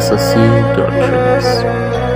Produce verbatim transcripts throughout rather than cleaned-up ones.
اختصاصی دارکلینکس.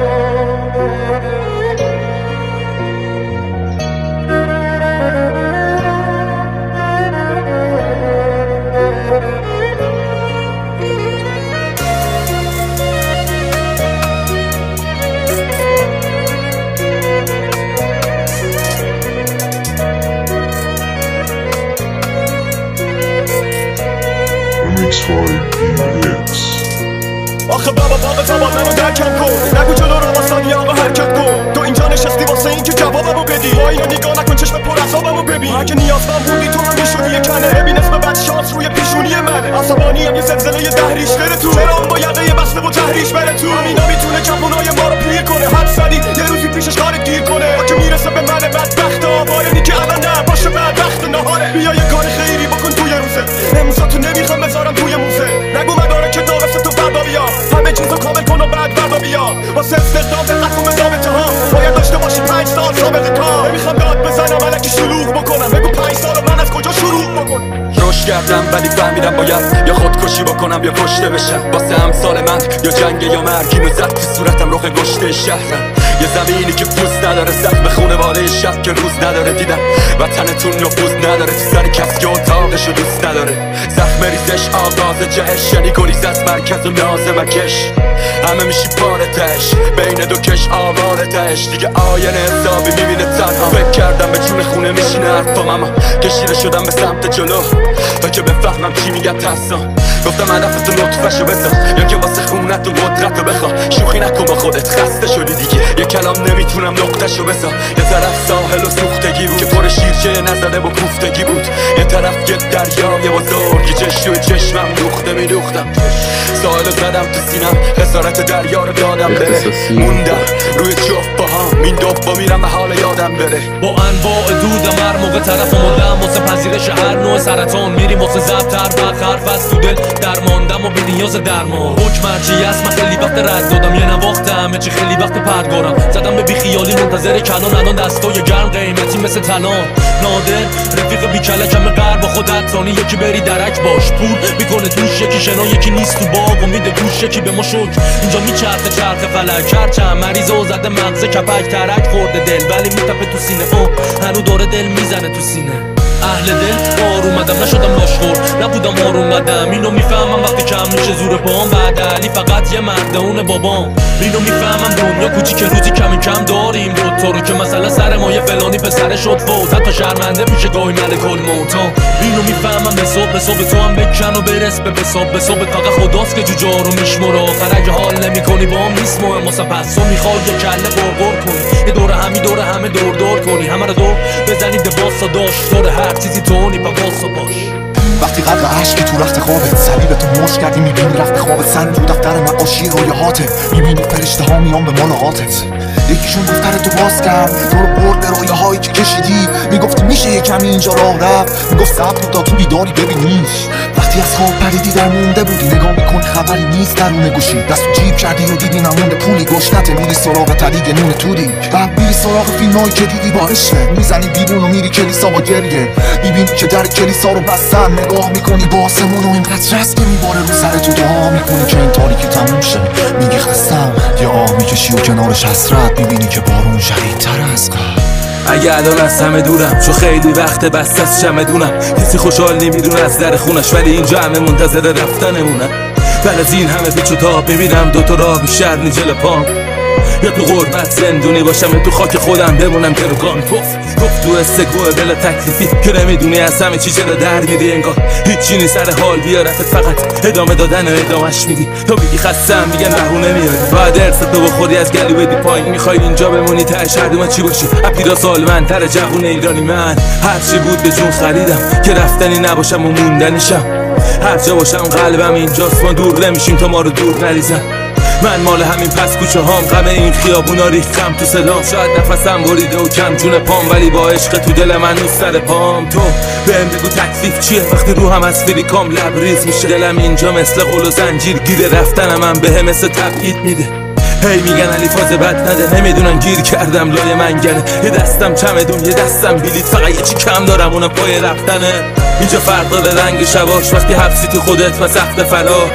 آخه بابا بابا زبان منو درکم کن، نگو جلو رو واسانی آقا حرکت کن. تو اینجا نشستی واسه این که جوابمو بدی، با اینو نگاه نکن چشم پر عذابمو ببین. هر که نیازمند بودی تو رو میشونی یه کنه، ببین اسم بد شانس روی پیشونی منه. عصبانیم یه زلزله دهریش بره تو، چرا اون با یقه بسته و تحریش بره تو. همینا میتونه جوونای ما رو پیر کنه، حد زدی یه روزی پیشش کارت گیر کنه. با که میرسه به من بدبخت آواره که الان نه باشه بدبخت نهاره. بیا یه کار خیری بکن توی روزه، امضا تو نمیخوام بذارم توی موزه. نگو مداره که دارست تو فردا بیا، همه چیزو کامل کن و بعد فردا بیا. واسه استخدام دقت کن به ضابطه ها، باید داشته باشی پنج سال سابقه کار. نمیخوام داد بزنم الکی شلوغ بکنم، بگو پنج سال من از کجا شروع بکن. روش کردم ولی فهمیدم باید یا خودکشی بکنم یا کشته بشم. واسه امثال من یا جنگ یا مرگی زد تو صورتم رخ گشته شهرم. یه زمینی که پوست نداره، زخم خونواده شب که روز نداره. دیدم وطنتون نفوذ نداره، تو سر کس که اتاقشو دوست نداره. زخم ریزش آغاز جهش، یعنی گریز از مرکز و نازمکش. همه میشی پارتش بین دو کش آوارتش، دیگه آینه حسابی میبینه تنها. فکر کردم به جون خونه میشینه حرفام، اما کشیده شدم به سمت جلو تا که بفهمم چی میگم ترسم. گفتم هدفتو نطفشو بذار یا که واسه خونت و قدرت رو بخوا. شوخی نکن با خودت، خسته شدی دیگه، یه کلام نمیتونم نقطهشو بذار. یه طرف ساحل و سوختگی بود که پر شیرچه نزده با کوفتگی بود، یه طرف یه دریای بزرگی چشم و چشمم دوخته میدوختم. ساحلو زدم تو سینم، خسارت دریا رو دادم بره. موندم روی جفت با هم این دوبا میرم به حال یادم بره. با انواع دودم هر موقع طرف مردم، واسه پذیرش هر نوع سرطان میریم واسه ضبط هر وقت حرف از تو دل درماندم و بی نیاز درمان. حکم هرچی هست من خیلی وقت رد دادم، یه نواخته همه چی خیلی وقت پرگارم. زدم به بیخیالی منتظر کنان، الان دستای گرم قیمتی مثل طلا. نادر رفیق بی کلکم غرب با خودت رانی، یکی بری درک باش پول میکنه توش، یکی شنا یکی نیست تو باغ و میده گوش، یکی به ما شکر اینجا میچرخه چرخ فلک. هرچند مریضه و زده مغز کپک، ترک خورده دل ولی میتپه تو سینه، او هنو داره دل میزنه تو سینه. اهل دل بار اومدم نشدم لاشخور، نبودم آروم قدم. اینو میفهمم وقتی کم میشه زور پام، بعد علی فقط یه مرده اون بابام. اینو میفهمم دنیا کوچیک روزی کمی کم داریم دوتا رو، که مثلا سر ما یه فلانی پسر شد فوت، حتی شرمنده میشه گاهی ملک الموتا. اینو میفهمم حساب حساب تو هم بکن و برس به حساب حساب، فقط خداست که جوجا رو میشمره. آخر اگه حال نمیکنی با هم نیست مهم، واسه پس تو میخوای یه کله قرقر کنی، یه دور همی دور همه دور دور کنی، همه رو دور بزنید باسا داشت دور هر چیزی تونی پا باسا باش. وقتی غرق عشقی تو رخت خوابت، صلیب تو مشت کردی میبینی رفت خوابت. سر تو دفتر نقاشی رویاهاتت، میبینی فرشته ها میان به ملاقاتت. یکیشون دفتر تو باز کرد، تو رو برد به رویاهایی که کشیدی. میگفتی میشه یه کمی اینجا راه رفت، میگفت صبر تا تو بیداری ببینیش. وقتی از خواب پریدی در مونده بودی، نگاه میکنی خبری نیست درون گوشی. دست تو جیب کردی و دیدی نمونده پولی، گشنته میری سراغ تلیگ نون تودی. بعد میری سراغ فیلمایی که دیدی با عشقه، میزنی بیرون و میری کلیسا با گریه. میبینی که در کلیسا رو بستن، نگاه میکنی با آسمون و اینقدر رست میباره رو سر تو، دعا میکنی که این تاریکی تموم شه. میگی خستم، یا آه میکشی و کنارش حسرت میبینی که بارون شدیدتر از قبل. اگه الان از همه دورم، چون خیلی وقت بست از چمدونم. کسی خوشحال نمیدونه از در خونش، ولی اینجا همه منتظر رفتنمونن. بعد از این همه پیچ و تاب میبینم دوتا راه بیشتر نی جل پام. یا تو غربت زندونی باشم یا تو خاک خودم بمونم که رو گان پف گفت تو استگوه بلا تکلیفی که نمیدونی از همه چی چرا در میری. انگار هیچی نیست سر حال بیارتت، فقط ادامه دادن و ادامش میدی. تو میگی خستم میگن بهونه میاری، باید ارثتو بخوری از گلو بدی پایین. میخوای اینجا بمونی ته شهر من چی باشی؟ اپیرا سالمندتر جوون ایرانی من. هرچی بود به جون خریدم که رفتنی نباشم و موندنیشم. هر جا باشم قلبم اینجاست، ما دور نمیشیم تا ما رو دور نریزن. من مال همین پس کوچه هام، غم این خیابونا ریختم تو صدام. شاید نفسم بریده و کم جون پام، ولی با عشق تو دل من نیست سر پام. تو بهم بگو تکلیف چیه وقتی روحم از فریکام لبریز میشه. دلم اینجا مثل قل و زنجیر گیره، رفتنم من بهم مثل تبعید میده. هی میگن علی فاز بد نده، نمیدونن گیر کردم لای منگنه. یه دستم چمدون یه دستم بلیط، فقط یه چی کم دارم اونم پای رفتنه. اینجا فرق داره رنگ شباش، وقتی حبسی تو خودت و سخت فرار.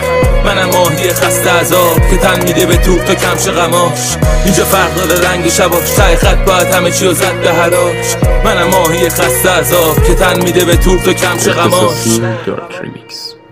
منم ماهی خسته از آب که تن میده به توپ تا کمش غماش. اینجا فرق داره رنگ شباش، تای خط باید همه چیو زد به هلاش. منم ماهی خسته از آب که تن میده به توپ تا کمش غماش. Dark Remix.